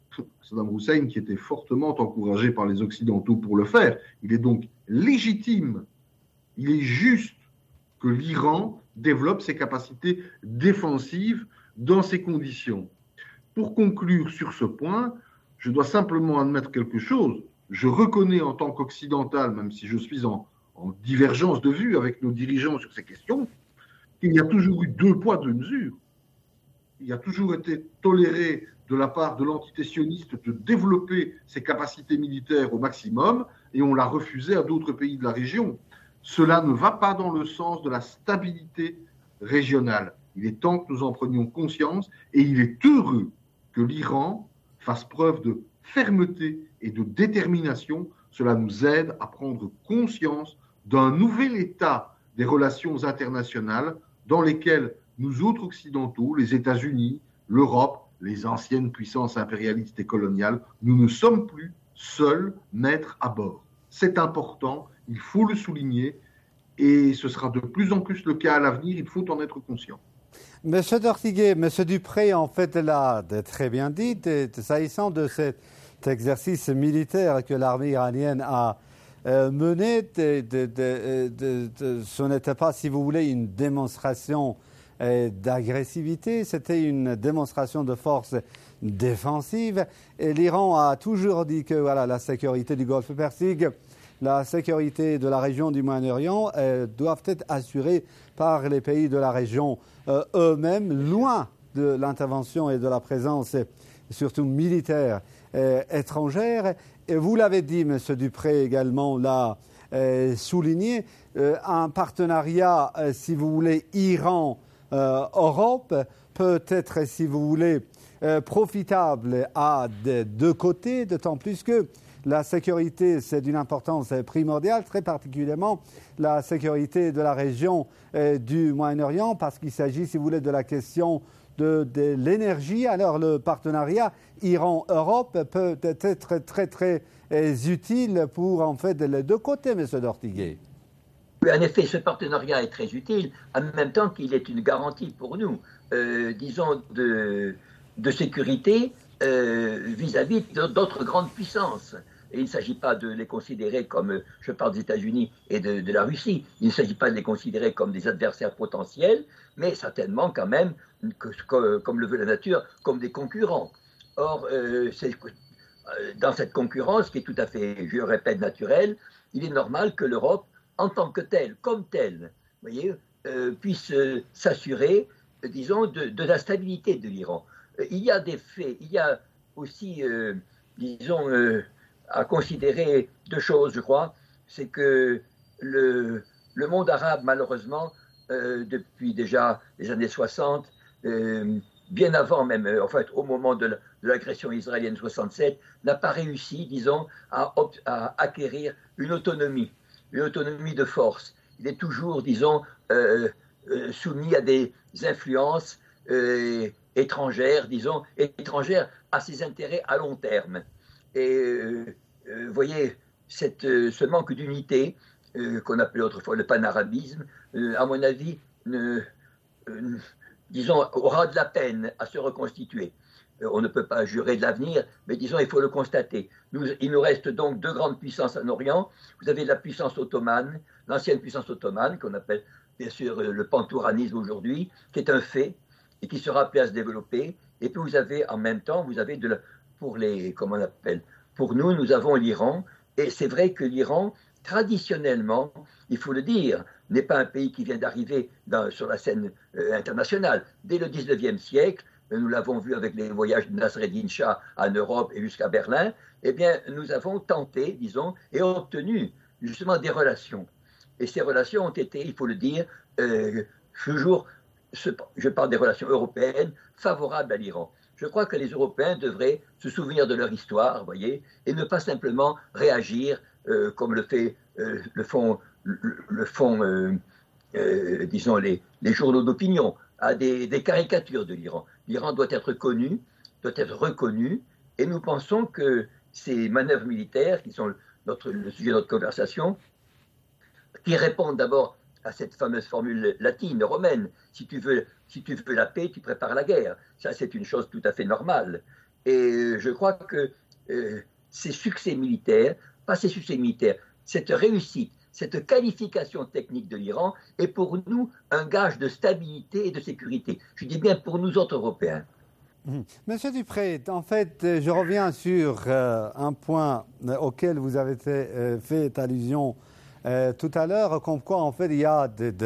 qui était fortement encouragé par les Occidentaux pour le faire. Il est donc légitime, il est juste que l'Iran développe ses capacités défensives dans ces conditions. Pour conclure sur ce point, je dois simplement admettre quelque chose. Je reconnais en tant qu'occidental, même si je suis en divergence de vue avec nos dirigeants sur ces questions, qu'il y a toujours eu 2 poids, 2 mesures. Il a toujours été toléré de la part de l'entité sioniste de développer ses capacités militaires au maximum et on l'a refusé à d'autres pays de la région. Cela ne va pas dans le sens de la stabilité régionale. Il est temps que nous en prenions conscience et il est heureux que l'Iran fasse preuve de fermeté et de détermination. Cela nous aide à prendre conscience d'un nouvel état des relations internationales dans lesquelles nous autres occidentaux, les États-Unis, l'Europe, les anciennes puissances impérialistes et coloniales, nous ne sommes plus seuls maîtres à bord. C'est important, il faut le souligner et ce sera de plus en plus le cas à l'avenir, il faut en être conscient. Monsieur d'Ortiguet, Monsieur Dupré, en fait, l'a très bien dit, s'agissant de cet exercice militaire que l'armée iranienne a mené, ce n'était pas, si vous voulez, une démonstration d'agressivité, c'était une démonstration de force défensive. Et l'Iran a toujours dit que voilà, la sécurité du Golfe Persique, la sécurité de la région du Moyen-Orient doivent être assurées par les pays de la région eux-mêmes, loin de l'intervention et de la présence, surtout militaire, étrangère. Et vous l'avez dit, M. Dupré également l'a souligné, un partenariat, si vous voulez, Iran-Europe peut être, si vous voulez, profitable à des 2 côtés, d'autant plus que la sécurité, c'est d'une importance primordiale, très particulièrement la sécurité de la région du Moyen-Orient, parce qu'il s'agit, si vous voulez, de la question de l'énergie. Alors le partenariat Iran-Europe peut être très, très utile pour, en fait, les 2 côtés, M. d'Ortiguet. Oui, en effet, ce partenariat est très utile, en même temps qu'il est une garantie pour nous, disons, de sécurité vis-à-vis d'autres grandes puissances. Et il ne s'agit pas de les considérer comme, je parle des États-Unis et de la Russie, il ne s'agit pas de les considérer comme des adversaires potentiels, mais certainement quand même, comme le veut la nature, comme des concurrents. Or, dans cette concurrence qui est tout à fait, je le répète, naturelle, il est normal que l'Europe, en tant que telle, comme telle, vous voyez, puisse s'assurer, disons, de la stabilité de l'Iran. Il y a des faits, il y a aussi, disons, à considérer 2 choses, je crois. C'est que le monde arabe, malheureusement, depuis déjà les années 60, bien avant même, en fait, au moment de l'agression israélienne 67, n'a pas réussi, disons, à acquérir une autonomie de force. Il est toujours, disons, soumis à des influences étrangères, disons, étrangères à ses intérêts à long terme. Et vous voyez, ce manque d'unité, qu'on appelait autrefois le panarabisme, à mon avis, disons, aura de la peine à se reconstituer. On ne peut pas jurer de l'avenir, mais disons, il faut le constater. Il nous reste donc 2 grandes puissances en Orient. Vous avez la puissance ottomane, l'ancienne puissance ottomane, qu'on appelle bien sûr le pantouranisme aujourd'hui, qui est un fait, et qui sera appelé à se développer. Et puis vous avez en même temps, pour nous, nous avons l'Iran. Et c'est vrai que l'Iran, traditionnellement, il faut le dire, n'est pas un pays qui vient d'arriver sur la scène internationale. Dès le 19e siècle, nous l'avons vu avec les voyages de Nasreddin Shah en Europe et jusqu'à Berlin, eh bien, nous avons tenté, disons, et obtenu justement des relations. Et ces relations ont été, il faut le dire, toujours, je parle des relations européennes, favorables à l'Iran. Je crois que les Européens devraient se souvenir de leur histoire, voyez, et ne pas simplement réagir comme le font, disons, les journaux d'opinion, à des caricatures de l'Iran. L'Iran doit être connu, doit être reconnu, et nous pensons que ces manœuvres militaires, qui sont le sujet de notre conversation, qui répondent d'abord à cette fameuse formule latine, romaine, si tu veux la paix, tu prépares la guerre. Ça, c'est une chose tout à fait normale. Et je crois que ces succès militaires, cette réussite, cette qualification technique de l'Iran est pour nous un gage de stabilité et de sécurité. Je dis bien pour nous autres Européens. Monsieur Dupré, en fait, je reviens sur un point auquel vous avez fait allusion tout à l'heure, comme quoi, en fait, il y a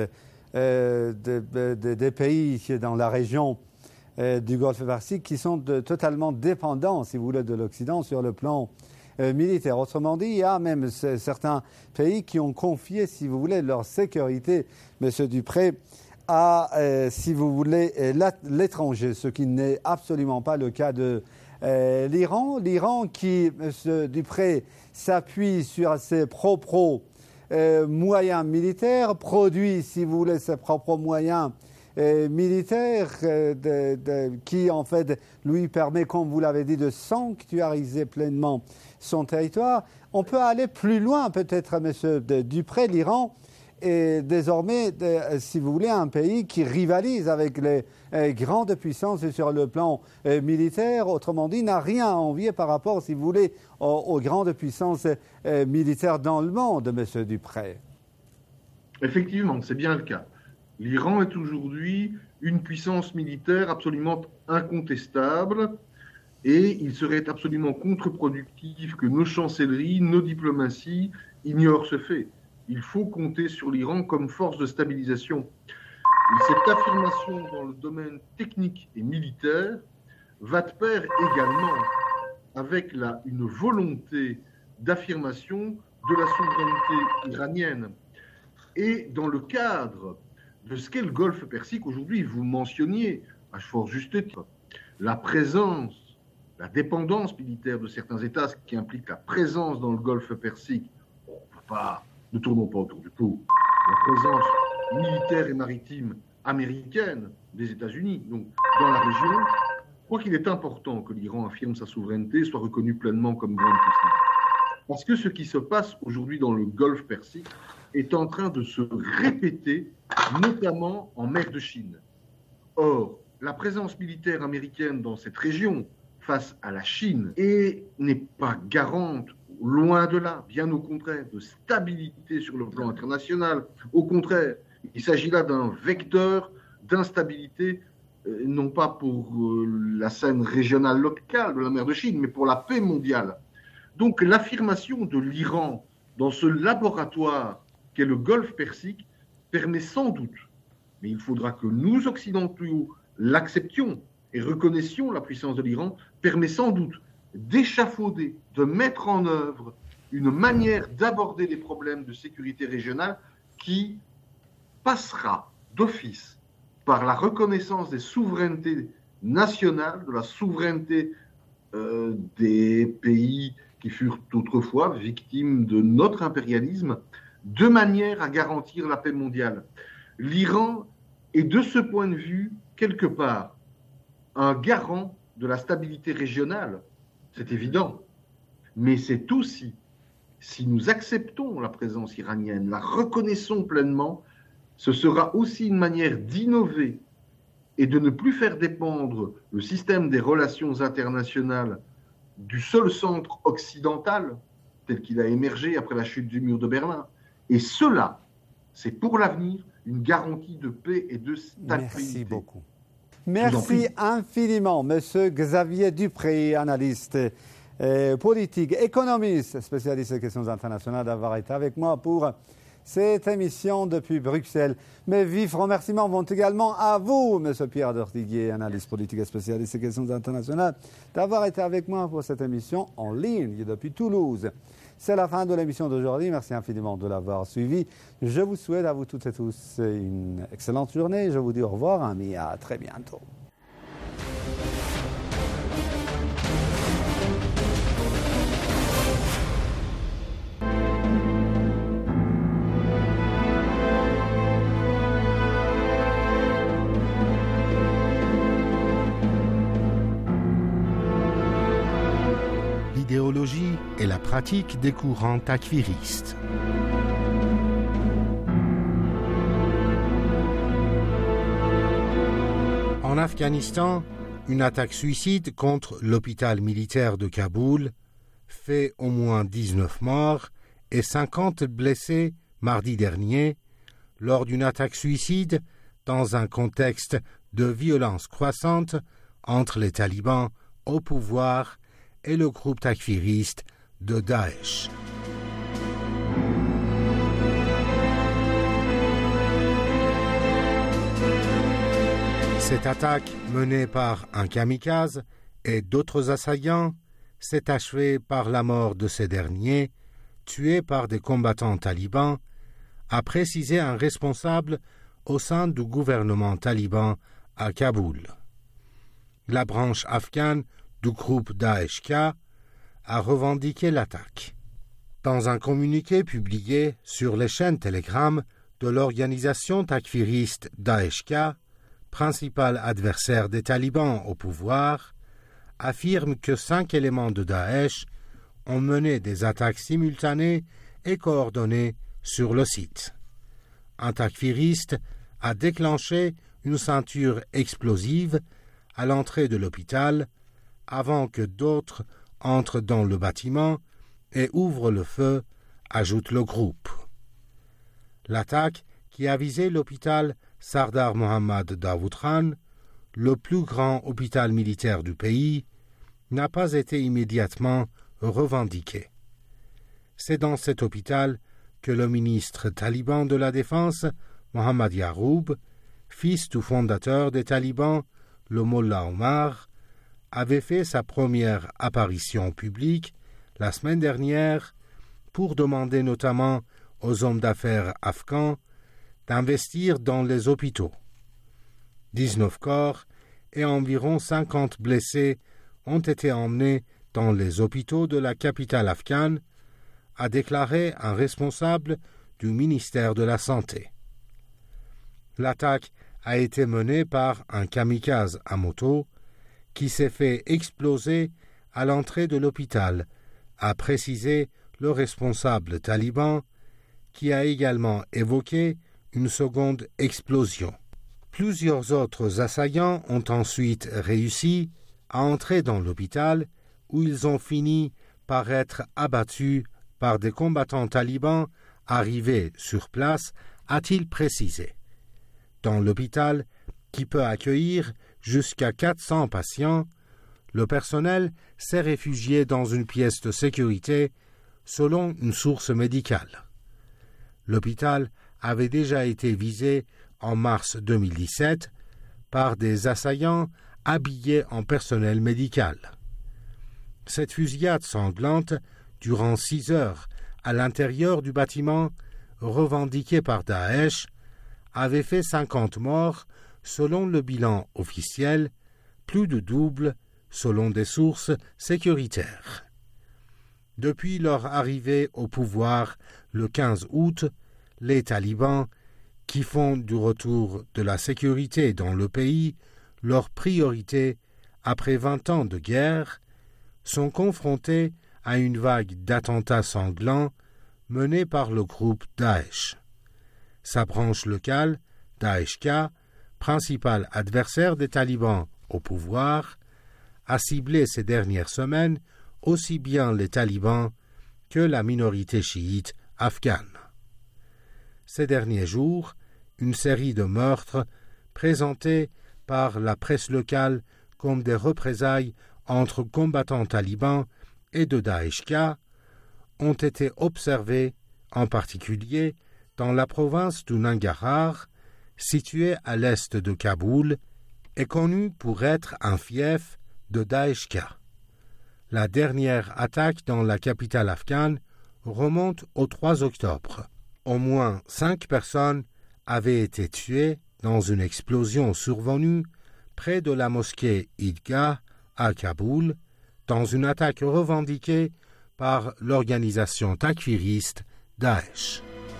des pays dans la région du Golfe Persique qui sont totalement dépendants, si vous voulez, de l'Occident sur le plan militaire. Autrement dit, il y a même certains pays qui ont confié, si vous voulez, leur sécurité, monsieur Dupré, à, si vous voulez, l'étranger, ce qui n'est absolument pas le cas de l'Iran. L'Iran qui, monsieur Dupré, s'appuie sur ses propres moyens militaires, produit, si vous voulez, ses propres moyens militaires qui, en fait, lui permet, comme vous l'avez dit, de sanctuariser pleinement son territoire. On peut aller plus loin, peut-être, monsieur Dupré. L'Iran est désormais, si vous voulez, un pays qui rivalise avec les grandes puissances sur le plan militaire. Autrement dit, n'a rien à envier par rapport, si vous voulez, aux grandes puissances militaires dans le monde, monsieur Dupré. Effectivement, c'est bien le cas. L'Iran est aujourd'hui une puissance militaire absolument incontestable et il serait absolument contre-productif que nos chancelleries, nos diplomaties ignorent ce fait. Il faut compter sur l'Iran comme force de stabilisation. Et cette affirmation dans le domaine technique et militaire va de pair également avec une volonté d'affirmation de la souveraineté iranienne. Et dans le cadre de ce qu'est le Golfe Persique, aujourd'hui, vous mentionniez, à fort juste titre, la présence, la dépendance militaire de certains États, ce qui implique la présence dans le Golfe Persique. Ne tournons pas autour du pot. La présence militaire et maritime américaine des États-Unis, donc dans la région, je crois qu'il est important que l'Iran affirme sa souveraineté, soit reconnu pleinement comme grande puissance. Parce que ce qui se passe aujourd'hui dans le Golfe Persique est en train de se répéter, notamment en mer de Chine. Or, la présence militaire américaine dans cette région face à la Chine n'est pas garante, loin de là, bien au contraire, de stabilité sur le plan international. Au contraire, il s'agit là d'un vecteur d'instabilité, non pas pour la scène régionale locale de la mer de Chine, mais pour la paix mondiale. Donc l'affirmation de l'Iran dans ce laboratoire qu'est le Golfe Persique permet sans doute, mais il faudra que nous, Occidentaux, l'acceptions et reconnaissions la puissance de l'Iran, permet sans doute d'échafauder, de mettre en œuvre une manière d'aborder les problèmes de sécurité régionale qui passera d'office par la reconnaissance des souverainetés nationales, de la souveraineté des pays qui furent autrefois victimes de notre impérialisme, de manière à garantir la paix mondiale. L'Iran est de ce point de vue, quelque part, un garant de la stabilité régionale, c'est évident, mais c'est aussi, si nous acceptons la présence iranienne, la reconnaissons pleinement, ce sera aussi une manière d'innover et de ne plus faire dépendre le système des relations internationales du seul centre occidental, tel qu'il a émergé après la chute du mur de Berlin. Et cela, c'est pour l'avenir une garantie de paix et de stabilité. Merci beaucoup. Merci infiniment, Monsieur Xavier Dupré, analyste politique, économiste, spécialiste des questions internationales, d'avoir été avec moi pour cette émission depuis Bruxelles. Mes vifs remerciements vont également à vous, Monsieur Pierre Dortiguier, analyste politique et spécialiste des questions internationales, d'avoir été avec moi pour cette émission en ligne depuis Toulouse. C'est la fin de l'émission d'aujourd'hui. Merci infiniment de l'avoir suivi. Je vous souhaite à vous toutes et tous une excellente journée. Je vous dis au revoir, amis, à très bientôt. L'idéologie et la pratique des courants takfiristes. En Afghanistan, une attaque suicide contre l'hôpital militaire de Kaboul fait au moins 19 morts et 50 blessés mardi dernier lors d'une attaque suicide dans un contexte de violence croissante entre les talibans au pouvoir et le groupe takfiriste de Daesh. Cette attaque, menée par un kamikaze et d'autres assaillants, s'est achevée par la mort de ces derniers, tués par des combattants talibans, a précisé un responsable au sein du gouvernement taliban à Kaboul. La branche afghane du groupe Daesh-K a revendiqué l'attaque. Dans un communiqué publié sur les chaînes Telegram de l'organisation takfiriste Daesh-K, principal adversaire des talibans au pouvoir, affirme que 5 éléments de Daesh ont mené des attaques simultanées et coordonnées sur le site. Un takfiriste a déclenché une ceinture explosive à l'entrée de l'hôpital avant que d'autres entrent dans le bâtiment et ouvrent le feu, ajoute le groupe. L'attaque, qui a visé l'hôpital Sardar Mohammad Daoud Khan, le plus grand hôpital militaire du pays, n'a pas été immédiatement revendiquée. C'est dans cet hôpital que le ministre taliban de la Défense, Mohammad Yaroub, fils du fondateur des talibans, le Mollah Omar, avait fait sa première apparition publique la semaine dernière pour demander notamment aux hommes d'affaires afghans d'investir dans les hôpitaux. 19 corps et environ 50 blessés ont été emmenés dans les hôpitaux de la capitale afghane, a déclaré un responsable du ministère de la Santé. L'attaque a été menée par un kamikaze à moto qui s'est fait exploser à l'entrée de l'hôpital, a précisé le responsable taliban, qui a également évoqué une seconde explosion. Plusieurs autres assaillants ont ensuite réussi à entrer dans l'hôpital, où ils ont fini par être abattus par des combattants talibans arrivés sur place, a-t-il précisé. Dans l'hôpital, qui peut accueillir jusqu'à 400 patients, le personnel s'est réfugié dans une pièce de sécurité, selon une source médicale. L'hôpital avait déjà été visé en mars 2017 par des assaillants habillés en personnel médical. Cette fusillade sanglante, durant 6 heures à l'intérieur du bâtiment, revendiqué par Daesh, avait fait 50 morts selon le bilan officiel, plus de double selon des sources sécuritaires. Depuis leur arrivée au pouvoir le 15 août, les talibans, qui font du retour de la sécurité dans le pays leur priorité après 20 ans de guerre, sont confrontés à une vague d'attentats sanglants menés par le groupe Daesh. Sa branche locale, Daesh-K, principal adversaire des talibans au pouvoir, a ciblé ces dernières semaines aussi bien les talibans que la minorité chiite afghane. Ces derniers jours, une série de meurtres présentés par la presse locale comme des représailles entre combattants talibans et de Daesh-K ont été observées, en particulier dans la province du Nangarhar, située à l'est de Kaboul, et connue pour être un fief de Daesh-K. La dernière attaque dans la capitale afghane remonte au 3 octobre. Au moins 5 personnes avaient été tuées dans une explosion survenue près de la mosquée Idgah à Kaboul, dans une attaque revendiquée par l'organisation takfiriste Daesh.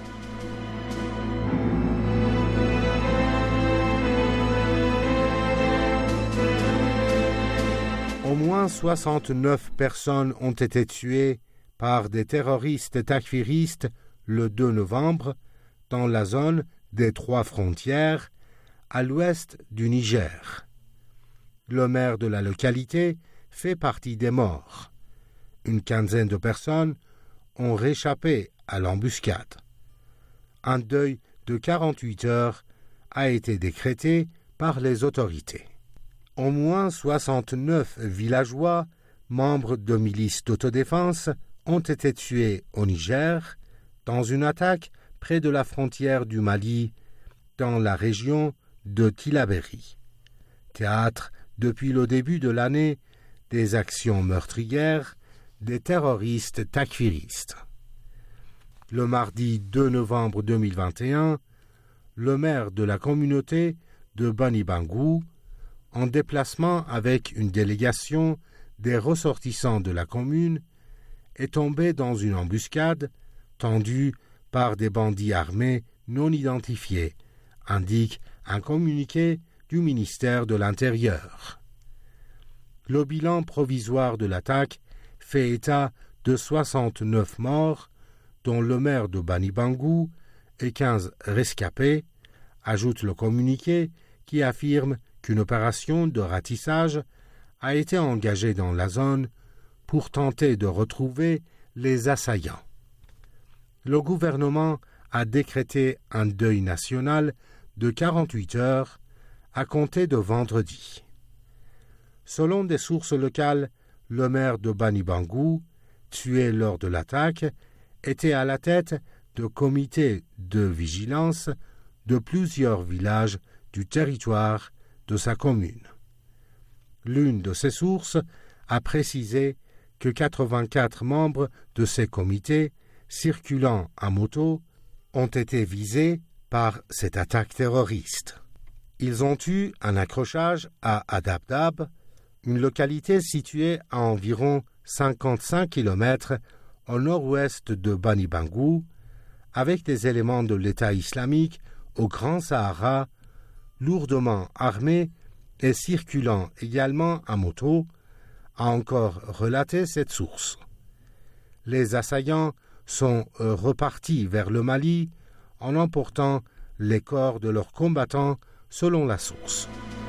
Au moins 69 personnes ont été tuées par des terroristes takfiristes le 2 novembre dans la zone des 3 frontières à l'ouest du Niger. Le maire de la localité fait partie des morts. Une quinzaine de personnes ont réchappé à l'embuscade. Un deuil de 48 heures a été décrété par les autorités. Au moins 69 villageois, membres de milices d'autodéfense, ont été tués au Niger dans une attaque près de la frontière du Mali, dans la région de Tillabéri, théâtre depuis le début de l'année des actions meurtrières des terroristes takfiristes. Le mardi 2 novembre 2021, le maire de la communauté de Bani Bangou, en déplacement avec une délégation des ressortissants de la commune, est tombé dans une embuscade tendue par des bandits armés non identifiés, indique un communiqué du ministère de l'Intérieur. Le bilan provisoire de l'attaque fait état de 69 morts, dont le maire de Bani Bangou et 15 rescapés, ajoute le communiqué qui affirme qu'une opération de ratissage a été engagée dans la zone pour tenter de retrouver les assaillants. Le gouvernement a décrété un deuil national de 48 heures à compter de vendredi. Selon des sources locales, le maire de Bani Bangou, tué lors de l'attaque, était à la tête de comités de vigilance de plusieurs villages du territoire de sa commune. L'une de ces sources a précisé que 84 membres de ces comités, circulant à moto, ont été visés par cette attaque terroriste. Ils ont eu un accrochage à Adabdab, une localité située à environ 55 km au nord-ouest de Bani Bangou, avec des éléments de l'État islamique au Grand Sahara, lourdement armés et circulant également à moto, a encore relaté cette source. Les assaillants sont repartis vers le Mali en emportant les corps de leurs combattants selon la source.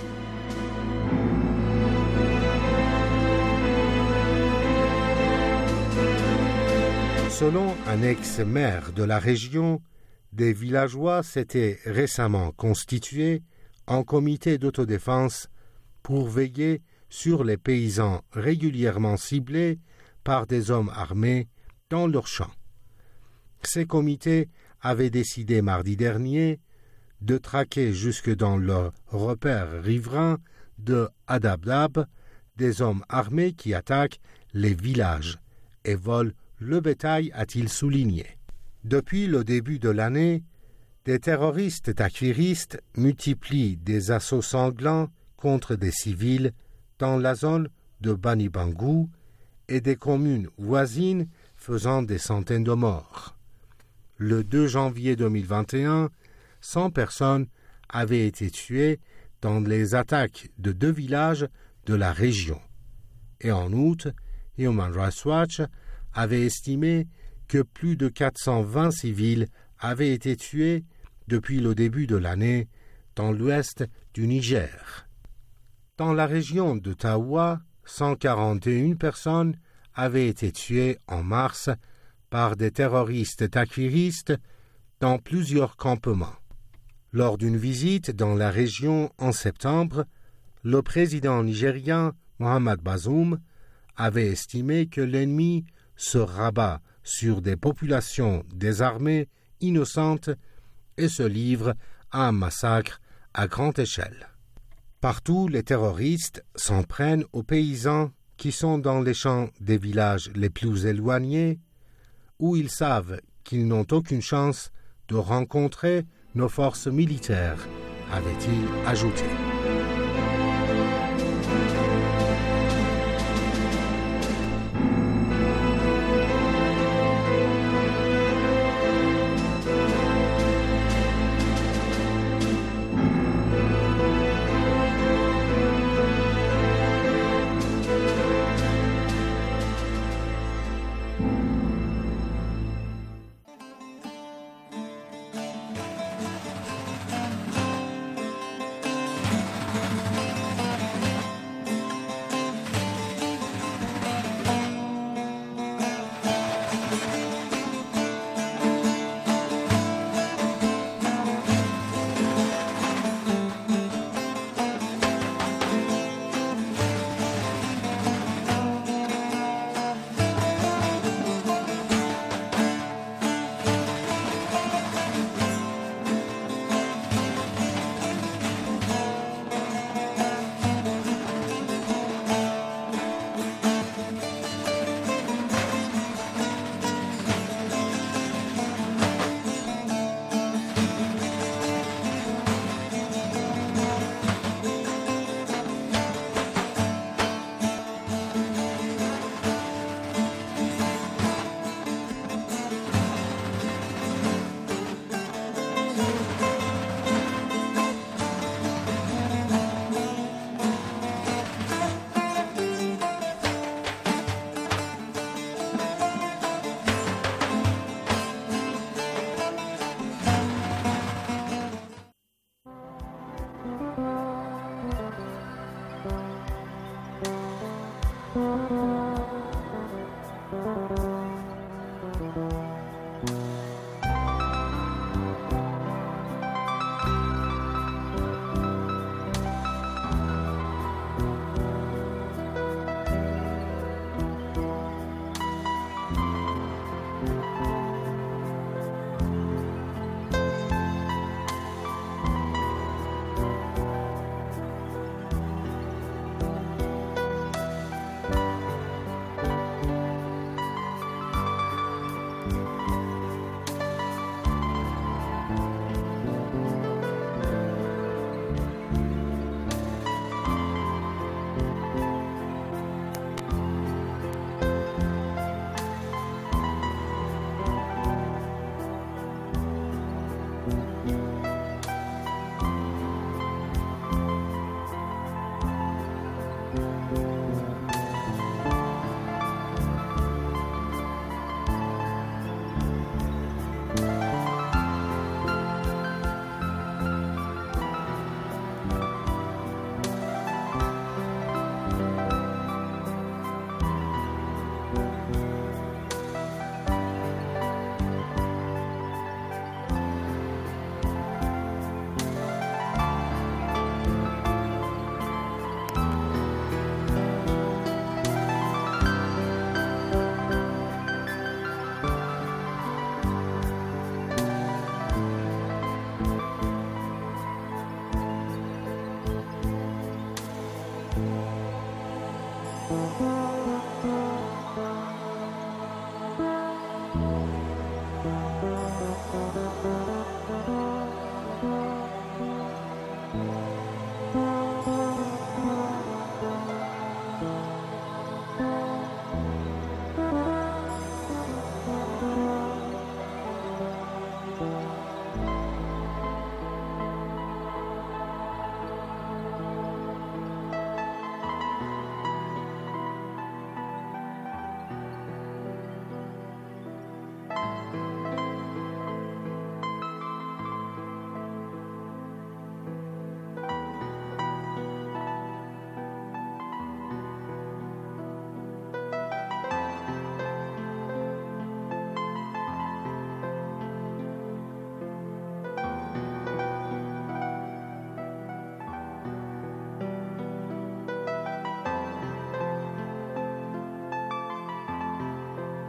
Selon un ex-maire de la région, des villageois s'étaient récemment constitués en comité d'autodéfense pour veiller sur les paysans régulièrement ciblés par des hommes armés dans leurs champs. Ces comités avaient décidé mardi dernier de traquer jusque dans leur repère riverain de Adabdab des hommes armés qui attaquent les villages et volent le bétail, a-t-il souligné. Depuis le début de l'année, des terroristes takfiristes multiplient des assauts sanglants contre des civils dans la zone de Bani Bangou et des communes voisines faisant des centaines de morts. Le 2 janvier 2021, 100 personnes avaient été tuées dans les attaques de 2 villages de la région. Et en août, Human Rights Watch avait estimé que plus de 420 civils avaient été tués depuis le début de l'année dans l'ouest du Niger. Dans la région de Tawa, 141 personnes avaient été tuées en mars par des terroristes takfiristes dans plusieurs campements. Lors d'une visite dans la région en septembre, le président nigérien Mohamed Bazoum avait estimé que l'ennemi se rabat sur des populations désarmées, innocentes, et se livre à un massacre à grande échelle. Partout, les terroristes s'en prennent aux paysans qui sont dans les champs des villages les plus éloignés, où ils savent qu'ils n'ont aucune chance de rencontrer nos forces militaires, avait-il ajouté.